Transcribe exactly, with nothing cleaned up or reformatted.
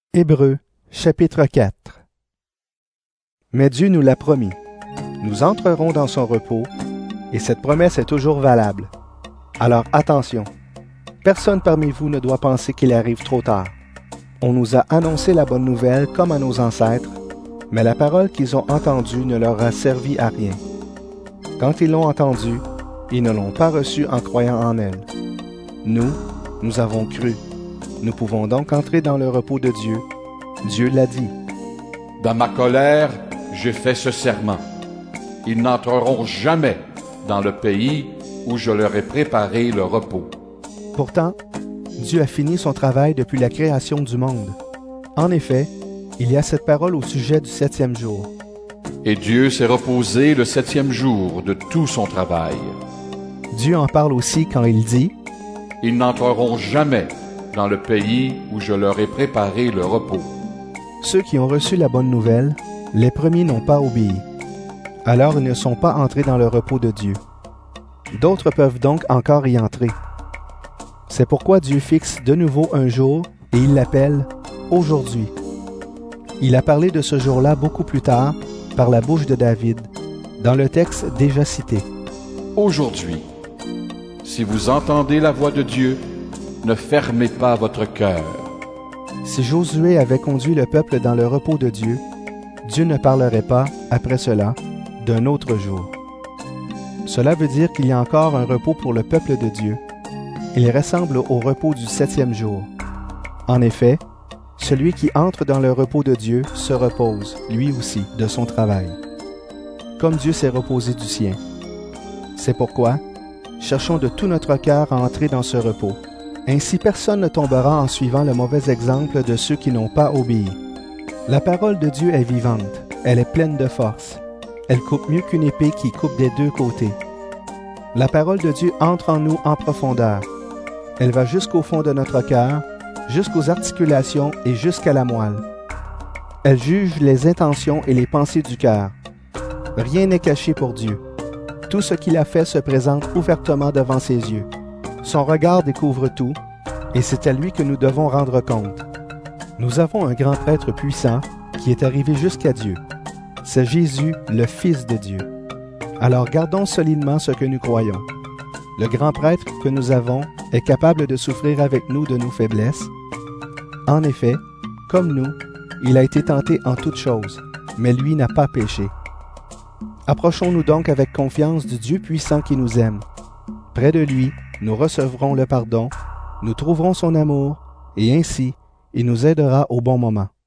Hébreux, chapitre quatre. Mais Dieu nous l'a promis. Nous entrerons dans son repos, et cette promesse est toujours valable. Alors attention, personne parmi vous ne doit penser qu'il arrive trop tard. On nous a annoncé la bonne nouvelle comme à nos ancêtres, mais la parole qu'ils ont entendue ne leur a servi à rien. Quand ils l'ont entendue, ils ne l'ont pas reçue en croyant en elle. Nous, nous avons cru. Nous pouvons donc entrer dans le repos de Dieu. Dieu l'a dit. Dans ma colère, j'ai fait ce serment. Ils n'entreront jamais dans le pays où je leur ai préparé le repos. Pourtant, Dieu a fini son travail depuis la création du monde. En effet, il y a cette parole au sujet du septième jour. Et Dieu s'est reposé le septième jour de tout son travail. Dieu en parle aussi quand il dit « Ils n'entreront jamais dans le pays où je leur ai préparé le repos. » Ceux qui ont reçu la bonne nouvelle, les premiers n'ont pas obéi. Alors ils ne sont pas entrés dans le repos de Dieu. D'autres peuvent donc encore y entrer. C'est pourquoi Dieu fixe de nouveau un jour et il l'appelle « aujourd'hui ». Il a parlé de ce jour-là beaucoup plus tard par la bouche de David, dans le texte déjà cité. Aujourd'hui, si vous entendez la voix de Dieu, ne fermez pas votre cœur. Si Josué avait conduit le peuple dans le repos de Dieu, Dieu ne parlerait pas, après cela, d'un autre jour. Cela veut dire qu'il y a encore un repos pour le peuple de Dieu. Il ressemble au repos du septième jour. En effet, celui qui entre dans le repos de Dieu se repose, lui aussi, de son travail, comme Dieu s'est reposé du sien. C'est pourquoi, cherchons de tout notre cœur à entrer dans ce repos. Ainsi personne ne tombera en suivant le mauvais exemple de ceux qui n'ont pas obéi. La parole de Dieu est vivante, elle est pleine de force. Elle coupe mieux qu'une épée qui coupe des deux côtés. La parole de Dieu entre en nous en profondeur. Elle va jusqu'au fond de notre cœur, jusqu'aux articulations et jusqu'à la moelle. Elle juge les intentions et les pensées du cœur. Rien n'est caché pour Dieu. Tout ce qu'il a fait se présente ouvertement devant ses yeux. Son regard découvre tout, et c'est à lui que nous devons rendre compte. Nous avons un grand prêtre puissant qui est arrivé jusqu'à Dieu. C'est Jésus, le Fils de Dieu. Alors gardons solidement ce que nous croyons. Le grand prêtre que nous avons est capable de souffrir avec nous de nos faiblesses. En effet, comme nous, il a été tenté en toutes choses, mais lui n'a pas péché. Approchons-nous donc avec confiance du Dieu puissant qui nous aime. Près de lui, nous recevrons le pardon, nous trouverons son amour, et ainsi, il nous aidera au bon moment.